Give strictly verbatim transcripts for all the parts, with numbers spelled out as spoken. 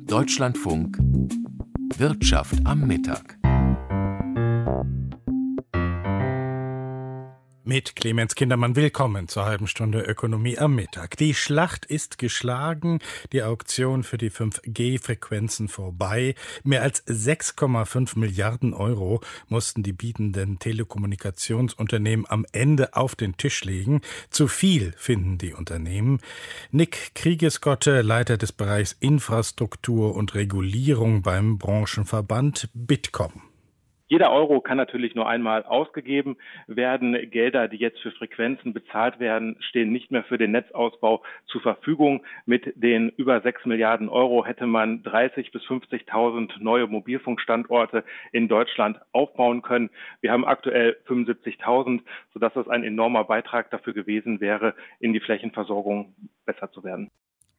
Deutschlandfunk Wirtschaft am Mittag. Mit Clemens Kindermann willkommen zur halben Stunde Ökonomie am Mittag. Die Schlacht ist geschlagen, die Auktion für die fünf G Frequenzen vorbei. Mehr als sechs Komma fünf Milliarden Euro mussten die bietenden Telekommunikationsunternehmen am Ende auf den Tisch legen. Zu viel finden die Unternehmen. Nick Kriegesgotte, Leiter des Bereichs Infrastruktur und Regulierung beim Branchenverband Bitkom. Jeder Euro kann natürlich nur einmal ausgegeben werden. Gelder, die jetzt für Frequenzen bezahlt werden, stehen nicht mehr für den Netzausbau zur Verfügung. Mit den über sechs Milliarden Euro hätte man dreißigtausend bis fünfzigtausend neue Mobilfunkstandorte in Deutschland aufbauen können. Wir haben aktuell fünfundsiebzigtausend, sodass das ein enormer Beitrag dafür gewesen wäre, in die Flächenversorgung besser zu werden.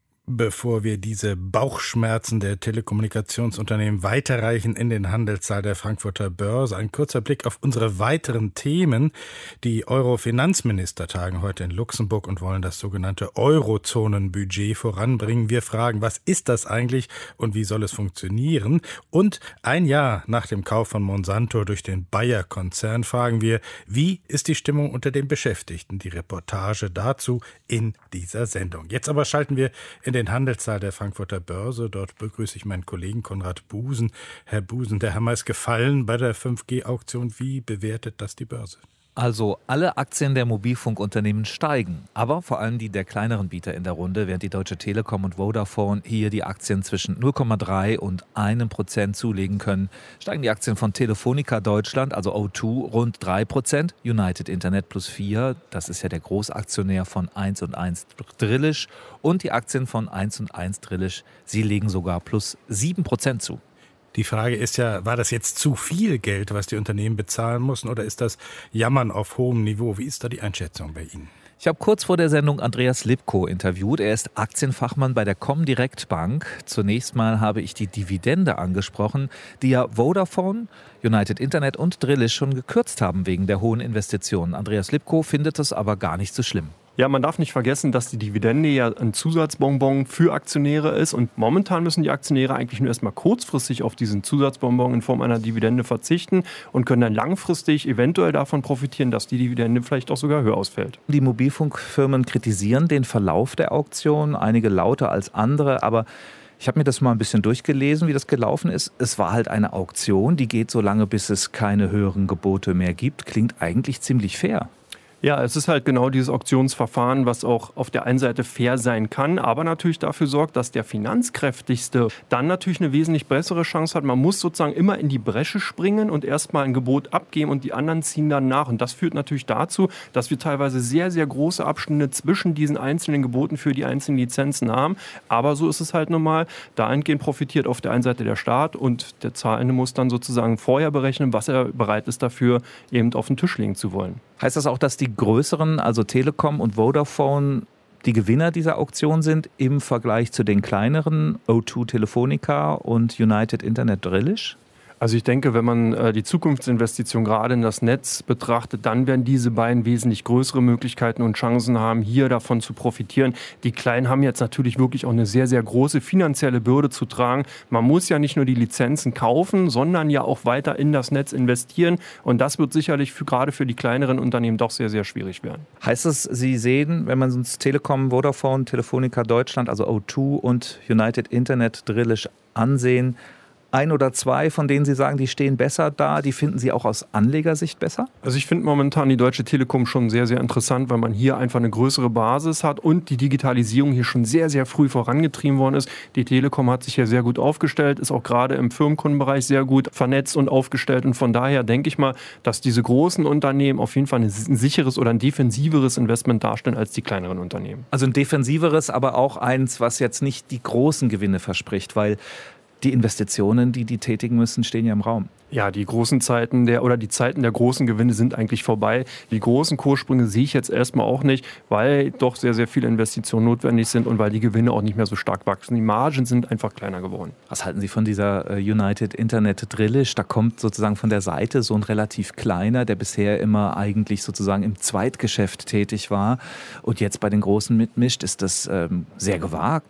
Bevor wir diese Bauchschmerzen der Telekommunikationsunternehmen weiterreichen in den Handelssaal der Frankfurter Börse, ein kurzer Blick auf unsere weiteren Themen. Die Euro-Finanzminister tagen heute in Luxemburg und wollen das sogenannte Eurozonenbudget voranbringen. Wir fragen, was ist das eigentlich und wie soll es funktionieren? Und ein Jahr nach dem Kauf von Monsanto durch den Bayer-Konzern fragen wir, wie ist die Stimmung unter den Beschäftigten? Die Reportage dazu in dieser Sendung. Jetzt aber schalten wir in den Handelssaal der Frankfurter Börse. Dort begrüße ich meinen Kollegen Konrad Busen. Herr Busen, der Hammer ist gefallen bei der fünf G Auktion. Wie bewertet das die Börse? Also alle Aktien der Mobilfunkunternehmen steigen, aber vor allem die der kleineren Bieter in der Runde, während die Deutsche Telekom und Vodafone hier die Aktien zwischen null Komma drei und einem Prozent zulegen können, steigen die Aktien von Telefonica Deutschland, also O zwei, rund drei Prozent, United Internet plus vier, das ist ja der Großaktionär von eins und eins Drillisch, und die Aktien von eins und eins Drillisch, sie legen sogar plus sieben Prozent zu. Die Frage ist ja, war das jetzt zu viel Geld, was die Unternehmen bezahlen mussten, oder ist das Jammern auf hohem Niveau? Wie ist da die Einschätzung bei Ihnen? Ich habe kurz vor der Sendung Andreas Lipko interviewt. Er ist Aktienfachmann bei der Comdirect Bank. Zunächst mal habe ich die Dividende angesprochen, die ja Vodafone, United Internet und Drillisch schon gekürzt haben wegen der hohen Investitionen. Andreas Lipko findet es aber gar nicht so schlimm. Ja, man darf nicht vergessen, dass die Dividende ja ein Zusatzbonbon für Aktionäre ist. Und momentan müssen die Aktionäre eigentlich nur erstmal kurzfristig auf diesen Zusatzbonbon in Form einer Dividende verzichten und können dann langfristig eventuell davon profitieren, dass die Dividende vielleicht auch sogar höher ausfällt. Die Mobilfunkfirmen kritisieren den Verlauf der Auktion, einige lauter als andere, aber ich habe mir das mal ein bisschen durchgelesen, wie das gelaufen ist. Es war halt eine Auktion, die geht so lange, bis es keine höheren Gebote mehr gibt. Klingt eigentlich ziemlich fair. Ja, es ist halt genau dieses Auktionsverfahren, was auch auf der einen Seite fair sein kann, aber natürlich dafür sorgt, dass der Finanzkräftigste dann natürlich eine wesentlich bessere Chance hat. Man muss sozusagen immer in die Bresche springen und erstmal ein Gebot abgeben und die anderen ziehen dann nach. Und das führt natürlich dazu, dass wir teilweise sehr, sehr große Abstände zwischen diesen einzelnen Geboten für die einzelnen Lizenzen haben. Aber so ist es halt normal. Dahingehend profitiert auf der einen Seite der Staat und der Zahlende muss dann sozusagen vorher berechnen, was er bereit ist dafür eben auf den Tisch legen zu wollen. Heißt das auch, dass die größeren, also Telekom und Vodafone, die Gewinner dieser Auktion sind im Vergleich zu den kleineren, O zwei Telefonica und United Internet Drillisch? Also ich denke, wenn man äh, die Zukunftsinvestition gerade in das Netz betrachtet, dann werden diese beiden wesentlich größere Möglichkeiten und Chancen haben, hier davon zu profitieren. Die Kleinen haben jetzt natürlich wirklich auch eine sehr, sehr große finanzielle Bürde zu tragen. Man muss ja nicht nur die Lizenzen kaufen, sondern ja auch weiter in das Netz investieren. Und das wird sicherlich für, gerade für die kleineren Unternehmen doch sehr, sehr schwierig werden. Heißt es, Sie sehen, wenn man uns Telekom, Vodafone, Telefonica Deutschland, also O zwei und United Internet Drillisch ansehen, ein oder zwei, von denen Sie sagen, die stehen besser da, die finden Sie auch aus Anlegersicht besser? Also ich finde momentan die Deutsche Telekom schon sehr, sehr interessant, weil man hier einfach eine größere Basis hat und die Digitalisierung hier schon sehr, sehr früh vorangetrieben worden ist. Die Telekom hat sich hier sehr gut aufgestellt, ist auch gerade im Firmenkundenbereich sehr gut vernetzt und aufgestellt. Und von daher denke ich mal, dass diese großen Unternehmen auf jeden Fall ein sicheres oder ein defensiveres Investment darstellen als die kleineren Unternehmen. Also ein defensiveres, aber auch eins, was jetzt nicht die großen Gewinne verspricht, weil die Investitionen, die die tätigen müssen, stehen ja im Raum. Ja, die großen Zeiten der oder die Zeiten der großen Gewinne sind eigentlich vorbei. Die großen Kurssprünge sehe ich jetzt erstmal auch nicht, weil doch sehr, sehr viele Investitionen notwendig sind und weil die Gewinne auch nicht mehr so stark wachsen. Die Margen sind einfach kleiner geworden. Was halten Sie von dieser United Internet Drillisch? Da kommt sozusagen von der Seite so ein relativ kleiner, der bisher immer eigentlich sozusagen im Zweitgeschäft tätig war und jetzt bei den Großen mitmischt. Ist das ähm, sehr gewagt?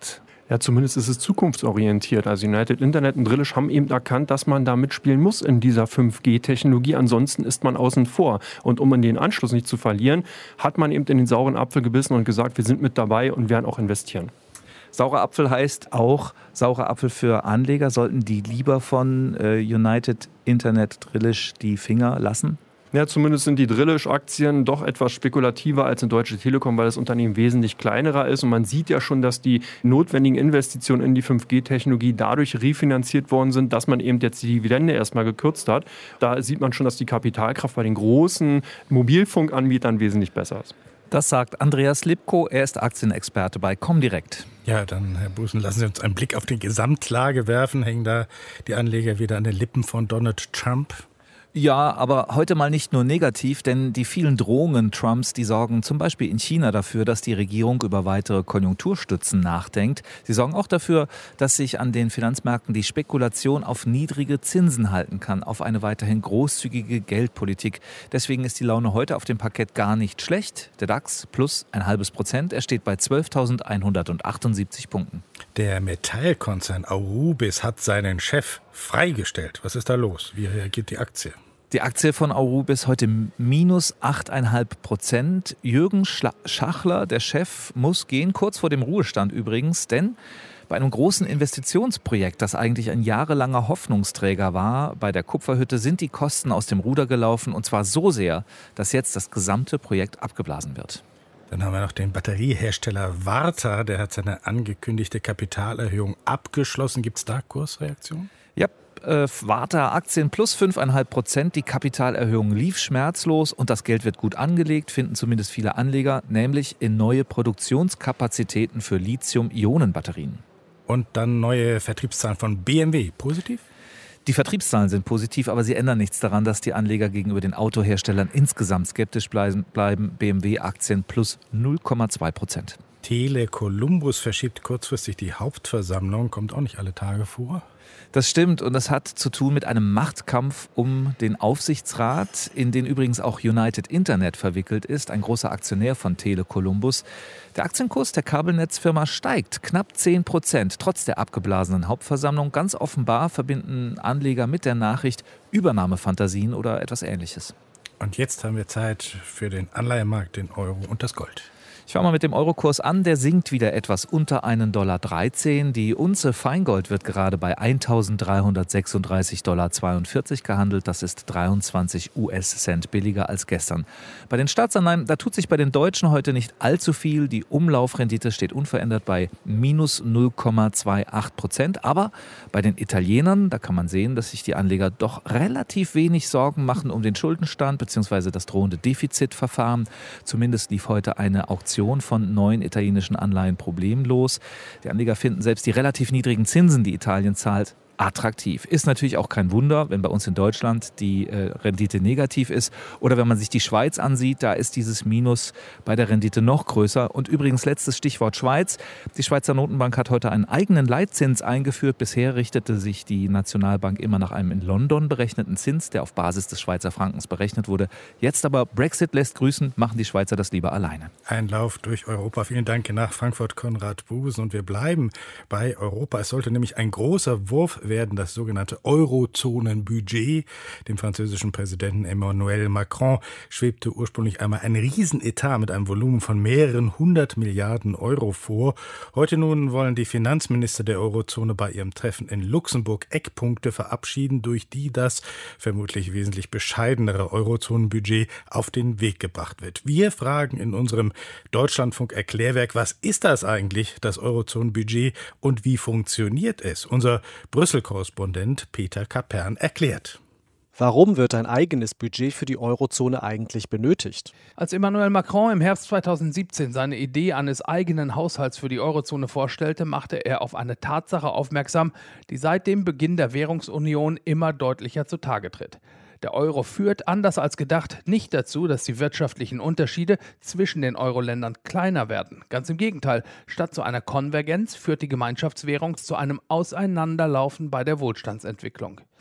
Ja, zumindest ist es zukunftsorientiert. Also United Internet und Drillisch haben eben erkannt, dass man da mitspielen muss in dieser fünf G Technologie. Ansonsten ist man außen vor. Und um in den Anschluss nicht zu verlieren, hat man eben in den sauren Apfel gebissen und gesagt, wir sind mit dabei und werden auch investieren. Saurer Apfel heißt auch saurer Apfel für Anleger. Sollten die lieber von äh, United Internet Drillisch die Finger lassen? Ja, zumindest sind die Drillisch-Aktien doch etwas spekulativer als in Deutsche Telekom, weil das Unternehmen wesentlich kleinerer ist. Und man sieht ja schon, dass die notwendigen Investitionen in die fünf G Technologie dadurch refinanziert worden sind, dass man eben jetzt die Dividende erstmal gekürzt hat. Da sieht man schon, dass die Kapitalkraft bei den großen Mobilfunkanbietern wesentlich besser ist. Das sagt Andreas Lipko, er ist Aktienexperte bei Comdirect. Ja, dann, Herr Bußen, lassen Sie uns einen Blick auf die Gesamtlage werfen. Hängen da die Anleger wieder an den Lippen von Donald Trump? Ja, aber heute mal nicht nur negativ, denn die vielen Drohungen Trumps, die sorgen zum Beispiel in China dafür, dass die Regierung über weitere Konjunkturstützen nachdenkt. Sie sorgen auch dafür, dass sich an den Finanzmärkten die Spekulation auf niedrige Zinsen halten kann, auf eine weiterhin großzügige Geldpolitik. Deswegen ist die Laune heute auf dem Parkett gar nicht schlecht. Der DAX plus ein halbes Prozent, er steht bei zwölftausendeinhundertachtundsiebzig Punkten. Der Metallkonzern Aurubis hat seinen Chef freigestellt. Was ist da los? Wie reagiert die Aktie? Die Aktie von Aurubis heute minus acht Komma fünf Prozent. Jürgen Schachler, der Chef, muss gehen, kurz vor dem Ruhestand übrigens, denn bei einem großen Investitionsprojekt, das eigentlich ein jahrelanger Hoffnungsträger war, bei der Kupferhütte sind die Kosten aus dem Ruder gelaufen und zwar so sehr, dass jetzt das gesamte Projekt abgeblasen wird. Dann haben wir noch den Batteriehersteller Varta, der hat seine angekündigte Kapitalerhöhung abgeschlossen. Gibt es da Kursreaktionen? Ja, äh, Varta Aktien plus fünf Komma fünf Prozent. Die Kapitalerhöhung lief schmerzlos und das Geld wird gut angelegt, finden zumindest viele Anleger, nämlich in neue Produktionskapazitäten für Lithium-Ionen-Batterien. Und dann neue Vertriebszahlen von B M W. Positiv? Die Vertriebszahlen sind positiv, aber sie ändern nichts daran, dass die Anleger gegenüber den Autoherstellern insgesamt skeptisch bleiben. B M W-Aktien plus null Komma zwei Prozent. Tele Columbus verschiebt kurzfristig die Hauptversammlung, kommt auch nicht alle Tage vor. Das stimmt und das hat zu tun mit einem Machtkampf um den Aufsichtsrat, in den übrigens auch United Internet verwickelt ist, ein großer Aktionär von Tele Columbus. Der Aktienkurs der Kabelnetzfirma steigt knapp zehn Prozent, trotz der abgeblasenen Hauptversammlung. Ganz offenbar verbinden Anleger mit der Nachricht Übernahmefantasien oder etwas Ähnliches. Und jetzt haben wir Zeit für den Anleihemarkt, den Euro und das Gold. Ich fange mal mit dem Eurokurs an, der sinkt wieder etwas unter einen Dollar dreizehn. Die Unze Feingold wird gerade bei eintausenddreihundertsechsunddreißig Komma zweiundvierzig Dollar gehandelt. Das ist dreiundzwanzig US-Cent billiger als gestern. Bei den Staatsanleihen, da tut sich bei den Deutschen heute nicht allzu viel. Die Umlaufrendite steht unverändert bei minus null Komma achtundzwanzig Prozent. Aber bei den Italienern, da kann man sehen, dass sich die Anleger doch relativ wenig Sorgen machen um den Schuldenstand bzw. das drohende Defizitverfahren. Zumindest lief heute eine Auktion von neuen italienischen Anleihen problemlos. Die Anleger finden selbst die relativ niedrigen Zinsen, die Italien zahlt, attraktiv. Ist natürlich auch kein Wunder, wenn bei uns in Deutschland die äh, Rendite negativ ist. Oder wenn man sich die Schweiz ansieht, da ist dieses Minus bei der Rendite noch größer. Und übrigens letztes Stichwort Schweiz. Die Schweizer Notenbank hat heute einen eigenen Leitzins eingeführt. Bisher richtete sich die Nationalbank immer nach einem in London berechneten Zins, der auf Basis des Schweizer Frankens berechnet wurde. Jetzt aber Brexit lässt grüßen, machen die Schweizer das lieber alleine. Ein Lauf durch Europa. Vielen Dank nach Frankfurt, Konrad Busen. Und wir bleiben bei Europa. Es sollte nämlich ein großer Wurf werden, das sogenannte Eurozonenbudget. Dem französischen Präsidenten Emmanuel Macron schwebte ursprünglich einmal ein Riesenetat mit einem Volumen von mehreren hundert Milliarden Euro vor. Heute nun wollen die Finanzminister der Eurozone bei ihrem Treffen in Luxemburg Eckpunkte verabschieden, durch die das vermutlich wesentlich bescheidenere Eurozonenbudget auf den Weg gebracht wird. Wir fragen in unserem Deutschlandfunk-Erklärwerk, was ist das eigentlich, das Eurozonenbudget, und wie funktioniert es? Unser Brüssel Korrespondent Peter Kapern erklärt. Warum wird ein eigenes Budget für die Eurozone eigentlich benötigt? Als Emmanuel Macron im Herbst zweitausendsiebzehn seine Idee eines eigenen Haushalts für die Eurozone vorstellte, machte er auf eine Tatsache aufmerksam, die seit dem Beginn der Währungsunion immer deutlicher zutage tritt. Der Euro führt, anders als gedacht, nicht dazu, dass die wirtschaftlichen Unterschiede zwischen den Euro-Ländern kleiner werden. Ganz im Gegenteil, statt zu einer Konvergenz führt die Gemeinschaftswährung zu einem Auseinanderlaufen bei der Wohlstandsentwicklung.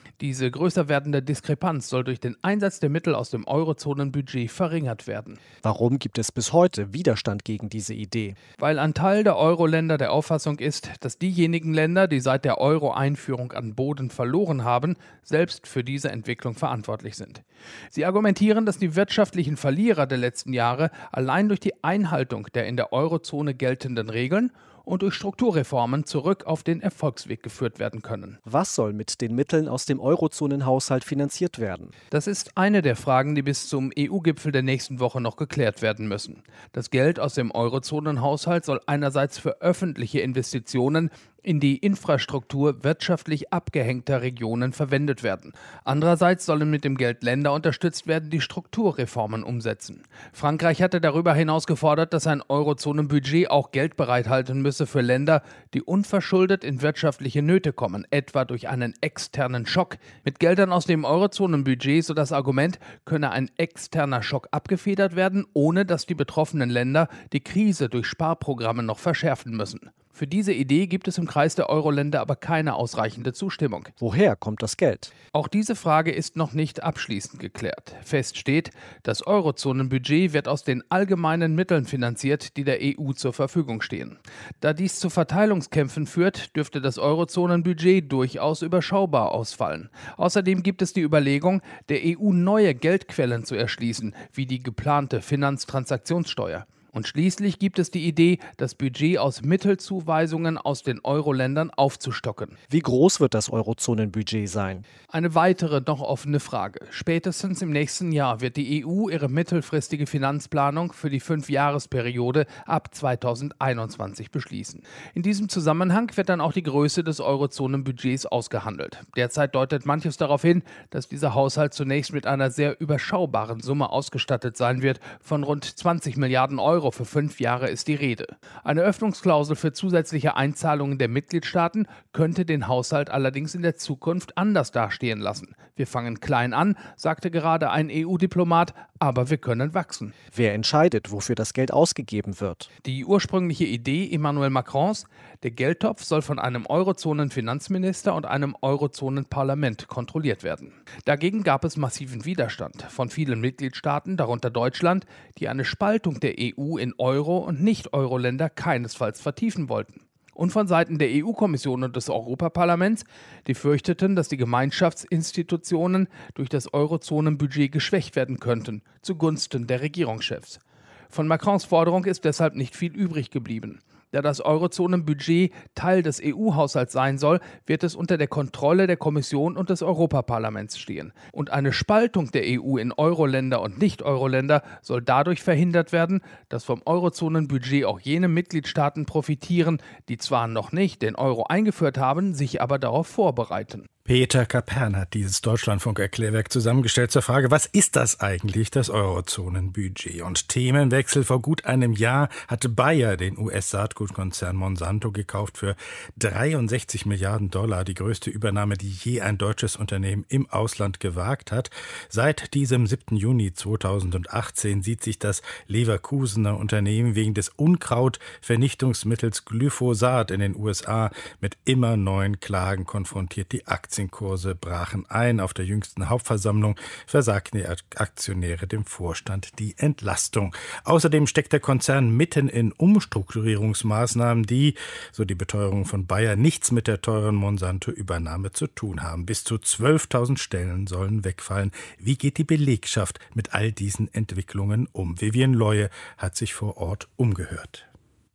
Diese größer werdende Diskrepanz soll durch den Einsatz der Mittel aus dem Eurozonenbudget verringert werden. Warum gibt es bis heute Widerstand gegen diese Idee? Weil ein Teil der Euro-Länder der Auffassung ist, dass diejenigen Länder, die seit der Euro-Einführung an Boden verloren haben, selbst für diese Entwicklung verantwortlich sind. Sie argumentieren, dass die wirtschaftlichen Verlierer der letzten Jahre allein durch die Einhaltung der in der Eurozone geltenden Regeln und durch Strukturreformen zurück auf den Erfolgsweg geführt werden können. Was soll mit den Mitteln aus dem Eurozonenhaushalt finanziert werden? Das ist eine der Fragen, die bis zum E U-Gipfel der nächsten Woche noch geklärt werden müssen. Das Geld aus dem Eurozonenhaushalt soll einerseits für öffentliche Investitionen in die Infrastruktur wirtschaftlich abgehängter Regionen verwendet werden. Andererseits sollen mit dem Geld Länder unterstützt werden, die Strukturreformen umsetzen. Frankreich hatte darüber hinaus gefordert, dass ein Eurozonenbudget auch Geld bereithalten müsse für Länder, die unverschuldet in wirtschaftliche Nöte kommen, etwa durch einen externen Schock. Mit Geldern aus dem Eurozonenbudget, so das Argument, könne ein externer Schock abgefedert werden, ohne dass die betroffenen Länder die Krise durch Sparprogramme noch verschärfen müssen. Für diese Idee gibt es im Kreis der Euro-Länder aber keine ausreichende Zustimmung. Woher kommt das Geld? Auch diese Frage ist noch nicht abschließend geklärt. Fest steht, das Eurozonenbudget wird aus den allgemeinen Mitteln finanziert, die der E U zur Verfügung stehen. Da dies zu Verteilungskämpfen führt, dürfte das Eurozonenbudget durchaus überschaubar ausfallen. Außerdem gibt es die Überlegung, der E U neue Geldquellen zu erschließen, wie die geplante Finanztransaktionssteuer. Und schließlich gibt es die Idee, das Budget aus Mittelzuweisungen aus den Euro-Ländern aufzustocken. Wie groß wird das Eurozonenbudget sein? Eine weitere noch offene Frage. Spätestens im nächsten Jahr wird die E U ihre mittelfristige Finanzplanung für die Fünfjahresperiode ab zweitausendeinundzwanzig beschließen. In diesem Zusammenhang wird dann auch die Größe des Eurozonenbudgets ausgehandelt. Derzeit deutet manches darauf hin, dass dieser Haushalt zunächst mit einer sehr überschaubaren Summe ausgestattet sein wird. Von rund zwanzig Milliarden Euro für fünf Jahre ist die Rede. Eine Öffnungsklausel für zusätzliche Einzahlungen der Mitgliedstaaten könnte den Haushalt allerdings in der Zukunft anders dastehen lassen. Wir fangen klein an, sagte gerade ein E U-Diplomat, aber wir können wachsen. Wer entscheidet, wofür das Geld ausgegeben wird? Die ursprüngliche Idee Emmanuel Macrons, der Geldtopf soll von einem Eurozonen-Finanzminister und einem Eurozonen-Parlament kontrolliert werden. Dagegen gab es massiven Widerstand von vielen Mitgliedstaaten, darunter Deutschland, die eine Spaltung der E U in Euro- und Nicht-Euro-Länder keinesfalls vertiefen wollten. Und von Seiten der E U-Kommission und des Europaparlaments, die fürchteten, dass die Gemeinschaftsinstitutionen durch das Eurozonenbudget geschwächt werden könnten, zugunsten der Regierungschefs. Von Macrons Forderung ist deshalb nicht viel übrig geblieben. Da das Eurozonenbudget Teil des E U-Haushalts sein soll, wird es unter der Kontrolle der Kommission und des Europaparlaments stehen. Und eine Spaltung der E U in Euro-Länder und Nicht-Euro-Länder soll dadurch verhindert werden, dass vom Eurozonenbudget auch jene Mitgliedstaaten profitieren, die zwar noch nicht den Euro eingeführt haben, sich aber darauf vorbereiten. Peter Kapern hat dieses Deutschlandfunk-Erklärwerk zusammengestellt zur Frage, was ist das eigentlich, das Eurozonenbudget? Und Themenwechsel: Vor gut einem Jahr hatte Bayer den U S-Saatgutkonzern Monsanto gekauft für dreiundsechzig Milliarden Dollar, die größte Übernahme, die je ein deutsches Unternehmen im Ausland gewagt hat. Seit diesem siebten Juni zweitausendachtzehn sieht sich das Leverkusener Unternehmen wegen des Unkrautvernichtungsmittels Glyphosat in den U S A mit immer neuen Klagen konfrontiert. Die Aktien Aktienkurse brachen ein. Auf der jüngsten Hauptversammlung versagten die Aktionäre dem Vorstand die Entlastung. Außerdem steckt der Konzern mitten in Umstrukturierungsmaßnahmen, die, so die Beteuerung von Bayer, nichts mit der teuren Monsanto-Übernahme zu tun haben. Bis zu zwölftausend Stellen sollen wegfallen. Wie geht die Belegschaft mit all diesen Entwicklungen um? Vivian Leue hat sich vor Ort umgehört.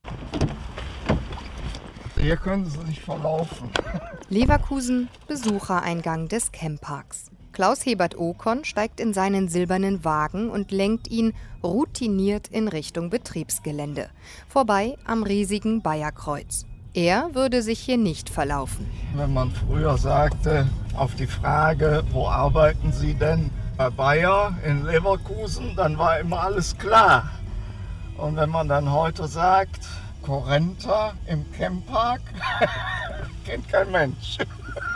Hier können Sie sich verlaufen. Leverkusen, Besuchereingang des Campparks. Klaus Hebert-Okon steigt in seinen silbernen Wagen und lenkt ihn routiniert in Richtung Betriebsgelände. Vorbei am riesigen Bayer-Kreuz. Er würde sich hier nicht verlaufen. Wenn man früher sagte, auf die Frage, wo arbeiten Sie denn? Bei Bayer in Leverkusen, dann war immer alles klar. Und wenn man dann heute sagt, Corenta im Camppark, kennt kein Mensch.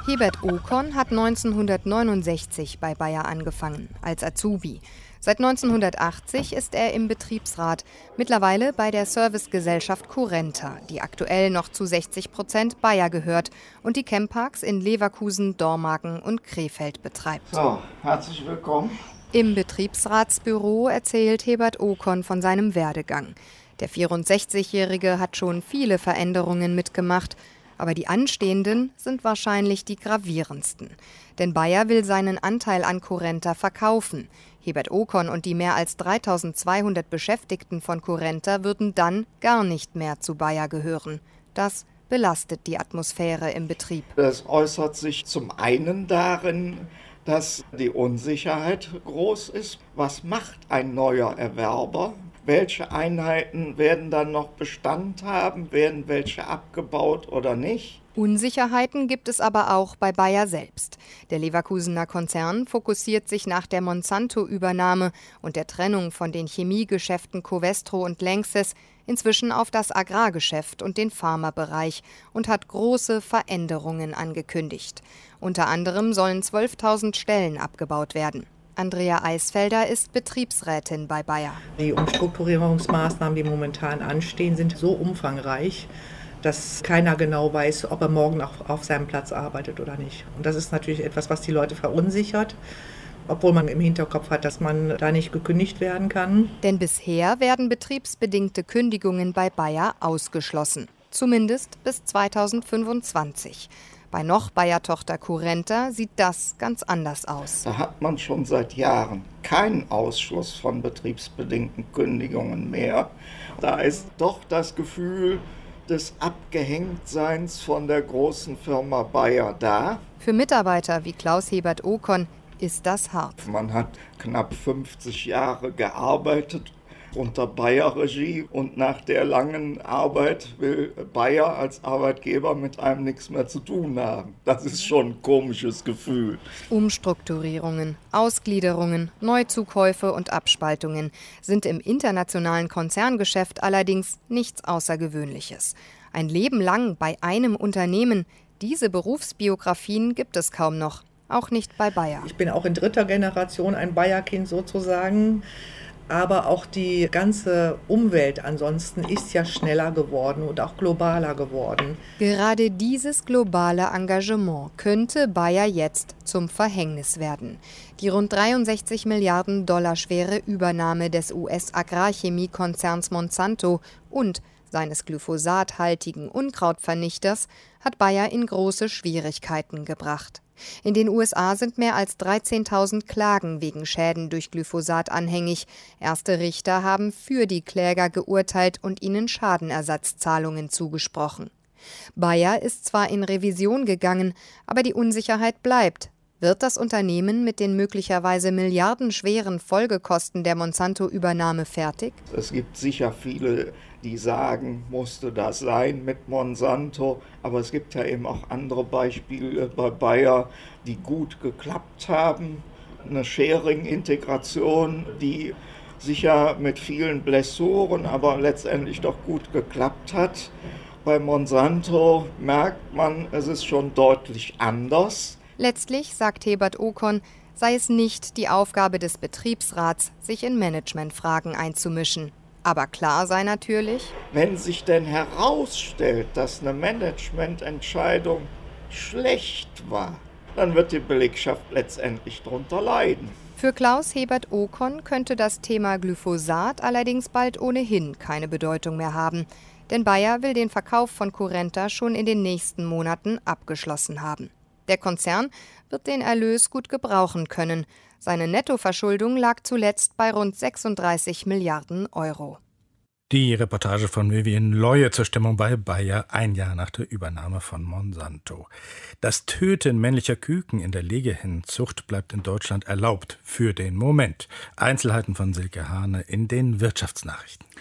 Hebert Ocon hat neunzehnhundertneunundsechzig bei Bayer angefangen, als Azubi. Seit neunzehnhundertachtzig ist er im Betriebsrat, mittlerweile bei der Servicegesellschaft Currenta, die aktuell noch zu sechzig Prozent Bayer gehört und die Chemparks in Leverkusen, Dormagen und Krefeld betreibt. So, herzlich willkommen. Im Betriebsratsbüro erzählt Hebert Ocon von seinem Werdegang. Der vierundsechzigjährige hat schon viele Veränderungen mitgemacht, aber die anstehenden sind wahrscheinlich die gravierendsten. Denn Bayer will seinen Anteil an Currenta verkaufen. Hebert Ocon und die mehr als dreitausendzweihundert Beschäftigten von Currenta würden dann gar nicht mehr zu Bayer gehören. Das belastet die Atmosphäre im Betrieb. Das äußert sich zum einen darin, dass die Unsicherheit groß ist. Was macht ein neuer Erwerber? Welche Einheiten werden dann noch Bestand haben? Werden welche abgebaut oder nicht? Unsicherheiten gibt es aber auch bei Bayer selbst. Der Leverkusener Konzern fokussiert sich nach der Monsanto-Übernahme und der Trennung von den Chemiegeschäften Covestro und Lanxess inzwischen auf das Agrargeschäft und den Pharmabereich und hat große Veränderungen angekündigt. Unter anderem sollen zwölftausend Stellen abgebaut werden. Andrea Eisfelder ist Betriebsrätin bei Bayer. Die Umstrukturierungsmaßnahmen, die momentan anstehen, sind so umfangreich, dass keiner genau weiß, ob er morgen auch auf seinem Platz arbeitet oder nicht. Und das ist natürlich etwas, was die Leute verunsichert, obwohl man im Hinterkopf hat, dass man da nicht gekündigt werden kann. Denn bisher werden betriebsbedingte Kündigungen bei Bayer ausgeschlossen, zumindest bis zweitausendfünfundzwanzig. Bei noch Bayer-Tochter Currenta sieht das ganz anders aus. Da hat man schon seit Jahren keinen Ausschluss von betriebsbedingten Kündigungen mehr. Da ist doch das Gefühl des Abgehängtseins von der großen Firma Bayer da. Für Mitarbeiter wie Klaus Hebert Ocon ist das hart. Man hat knapp fünfzig Jahre gearbeitet unter Bayer-Regie und nach der langen Arbeit will Bayer als Arbeitgeber mit einem nichts mehr zu tun haben. Das ist schon ein komisches Gefühl. Umstrukturierungen, Ausgliederungen, Neuzukäufe und Abspaltungen sind im internationalen Konzerngeschäft allerdings nichts Außergewöhnliches. Ein Leben lang bei einem Unternehmen, diese Berufsbiografien gibt es kaum noch, auch nicht bei Bayer. Ich bin auch in dritter Generation ein Bayer-Kind sozusagen. Aber auch die ganze Umwelt ansonsten ist ja schneller geworden und auch globaler geworden. Gerade dieses globale Engagement könnte Bayer jetzt zum Verhängnis werden. Die rund dreiundsechzig Milliarden Dollar schwere Übernahme des U S-Agrarchemiekonzerns Monsanto und seines glyphosathaltigen Unkrautvernichters hat Bayer in große Schwierigkeiten gebracht. In den U S A sind mehr als dreizehntausend Klagen wegen Schäden durch Glyphosat anhängig. Erste Richter haben für die Kläger geurteilt und ihnen Schadenersatzzahlungen zugesprochen. Bayer ist zwar in Revision gegangen, aber die Unsicherheit bleibt. Wird das Unternehmen mit den möglicherweise milliardenschweren Folgekosten der Monsanto-Übernahme fertig? Es gibt sicher viele, die sagen, musste das sein mit Monsanto. Aber es gibt ja eben auch andere Beispiele bei Bayer, die gut geklappt haben. Eine Sharing-Integration, die sicher mit vielen Blessuren, aber letztendlich doch gut geklappt hat. Bei Monsanto merkt man, es ist schon deutlich anders. Letztlich, sagt Hebert Ocon, sei es nicht die Aufgabe des Betriebsrats, sich in Managementfragen einzumischen. Aber klar sei natürlich, wenn sich denn herausstellt, dass eine Managemententscheidung schlecht war, dann wird die Belegschaft letztendlich darunter leiden. Für Klaus Hebert Ocon könnte das Thema Glyphosat allerdings bald ohnehin keine Bedeutung mehr haben. Denn Bayer will den Verkauf von Currenta schon in den nächsten Monaten abgeschlossen haben. Der Konzern wird den Erlös gut gebrauchen können. Seine Nettoverschuldung lag zuletzt bei rund sechsunddreißig Milliarden Euro. Die Reportage von Vivian Leue zur Stimmung bei Bayer ein Jahr nach der Übernahme von Monsanto. Das Töten männlicher Küken in der Legehennenzucht bleibt in Deutschland erlaubt für den Moment. Einzelheiten von Silke Hane in den Wirtschaftsnachrichten.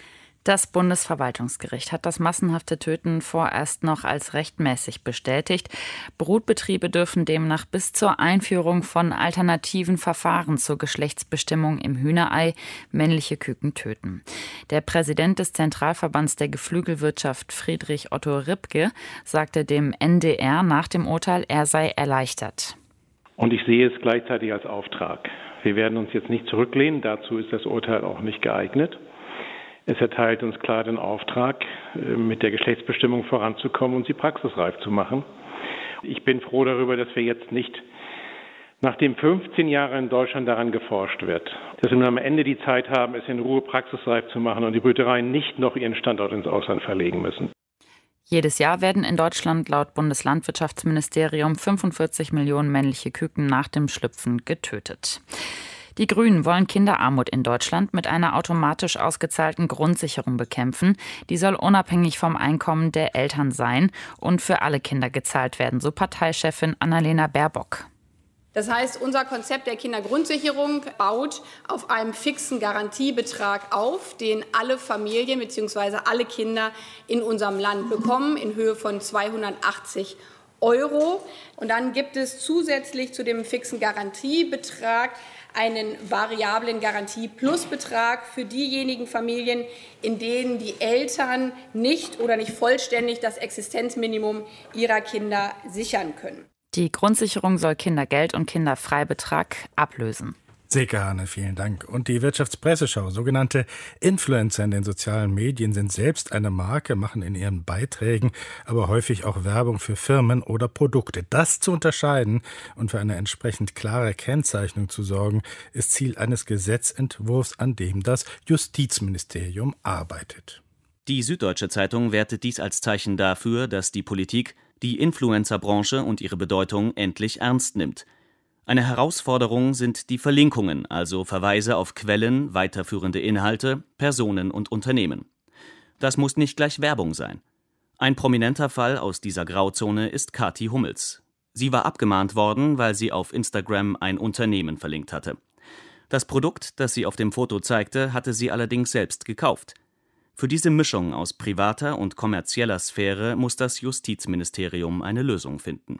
Das Bundesverwaltungsgericht hat das massenhafte Töten vorerst noch als rechtmäßig bestätigt. Brutbetriebe dürfen demnach bis zur Einführung von alternativen Verfahren zur Geschlechtsbestimmung im Hühnerei männliche Küken töten. Der Präsident des Zentralverbands der Geflügelwirtschaft, Friedrich Otto Ribke, sagte dem N D R nach dem Urteil, er sei erleichtert. Und ich sehe es gleichzeitig als Auftrag. Wir werden uns jetzt nicht zurücklehnen, dazu ist das Urteil auch nicht geeignet. Es erteilt uns klar den Auftrag, mit der Geschlechtsbestimmung voranzukommen und sie praxisreif zu machen. Ich bin froh darüber, dass wir jetzt nicht, nachdem fünfzehn Jahre in Deutschland daran geforscht wird, dass wir nun am Ende die Zeit haben, es in Ruhe praxisreif zu machen und die Brütereien nicht noch ihren Standort ins Ausland verlegen müssen. Jedes Jahr werden in Deutschland laut Bundeslandwirtschaftsministerium fünfundvierzig Millionen männliche Küken nach dem Schlüpfen getötet. Die Grünen wollen Kinderarmut in Deutschland mit einer automatisch ausgezahlten Grundsicherung bekämpfen. Die soll unabhängig vom Einkommen der Eltern sein und für alle Kinder gezahlt werden, so Parteichefin Annalena Baerbock. Das heißt, unser Konzept der Kindergrundsicherung baut auf einem fixen Garantiebetrag auf, den alle Familien bzw. alle Kinder in unserem Land bekommen, in Höhe von zweihundertachtzig Euro. Und dann gibt es zusätzlich zu dem fixen Garantiebetrag einen variablen Garantie-Plus-Betrag für diejenigen Familien, in denen die Eltern nicht oder nicht vollständig das Existenzminimum ihrer Kinder sichern können. Die Grundsicherung soll Kindergeld und Kinderfreibetrag ablösen. Silke Hane, vielen Dank. Und die Wirtschaftspresseschau, sogenannte Influencer in den sozialen Medien, sind selbst eine Marke, machen in ihren Beiträgen aber häufig auch Werbung für Firmen oder Produkte. Das zu unterscheiden und für eine entsprechend klare Kennzeichnung zu sorgen, ist Ziel eines Gesetzentwurfs, an dem das Justizministerium arbeitet. Die Süddeutsche Zeitung wertet dies als Zeichen dafür, dass die Politik die Influencerbranche und ihre Bedeutung endlich ernst nimmt. Eine Herausforderung sind die Verlinkungen, also Verweise auf Quellen, weiterführende Inhalte, Personen und Unternehmen. Das muss nicht gleich Werbung sein. Ein prominenter Fall aus dieser Grauzone ist Kathi Hummels. Sie war abgemahnt worden, weil sie auf Instagram ein Unternehmen verlinkt hatte. Das Produkt, das sie auf dem Foto zeigte, hatte sie allerdings selbst gekauft. Für diese Mischung aus privater und kommerzieller Sphäre muss das Justizministerium eine Lösung finden.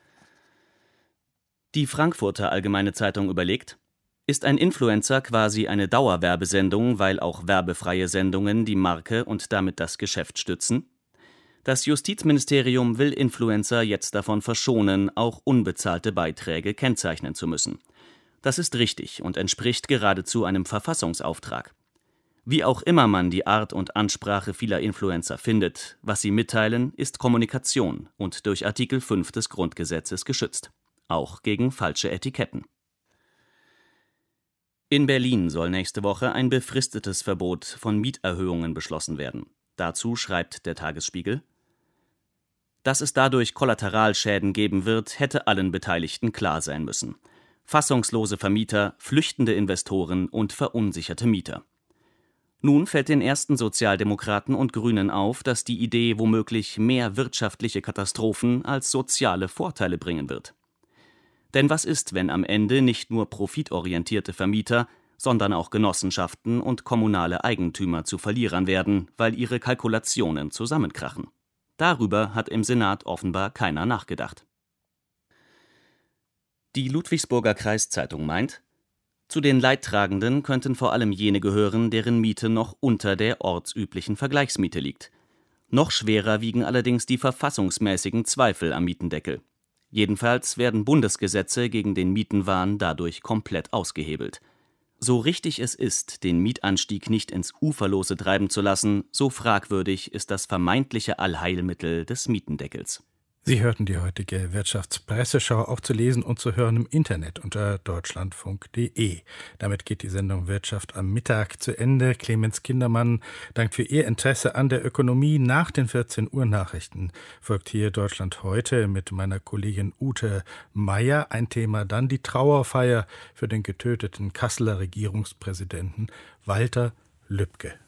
Die Frankfurter Allgemeine Zeitung überlegt, ist ein Influencer quasi eine Dauerwerbesendung, weil auch werbefreie Sendungen die Marke und damit das Geschäft stützen? Das Justizministerium will Influencer jetzt davon verschonen, auch unbezahlte Beiträge kennzeichnen zu müssen. Das ist richtig und entspricht geradezu einem Verfassungsauftrag. Wie auch immer man die Art und Ansprache vieler Influencer findet, was sie mitteilen, ist Kommunikation und durch Artikel fünf des Grundgesetzes geschützt. Auch gegen falsche Etiketten. In Berlin soll nächste Woche ein befristetes Verbot von Mieterhöhungen beschlossen werden. Dazu schreibt der Tagesspiegel: Dass es dadurch Kollateralschäden geben wird, hätte allen Beteiligten klar sein müssen. Fassungslose Vermieter, flüchtende Investoren und verunsicherte Mieter. Nun fällt den ersten Sozialdemokraten und Grünen auf, dass die Idee womöglich mehr wirtschaftliche Katastrophen als soziale Vorteile bringen wird. Denn was ist, wenn am Ende nicht nur profitorientierte Vermieter, sondern auch Genossenschaften und kommunale Eigentümer zu Verlierern werden, weil ihre Kalkulationen zusammenkrachen? Darüber hat im Senat offenbar keiner nachgedacht. Die Ludwigsburger Kreiszeitung meint, zu den Leidtragenden könnten vor allem jene gehören, deren Miete noch unter der ortsüblichen Vergleichsmiete liegt. Noch schwerer wiegen allerdings die verfassungsmäßigen Zweifel am Mietendeckel. Jedenfalls werden Bundesgesetze gegen den Mietenwahn dadurch komplett ausgehebelt. So richtig es ist, den Mietanstieg nicht ins Uferlose treiben zu lassen, so fragwürdig ist das vermeintliche Allheilmittel des Mietendeckels. Sie hörten die heutige Wirtschaftspresseschau, auch zu lesen und zu hören im Internet unter deutschlandfunk punkt de. Damit geht die Sendung Wirtschaft am Mittag zu Ende. Clemens Kindermann dankt für Ihr Interesse an der Ökonomie. Nach den vierzehn Uhr Nachrichten folgt hier Deutschland heute mit meiner Kollegin Ute Meier. Ein Thema dann die Trauerfeier für den getöteten Kasseler Regierungspräsidenten Walter Lübcke.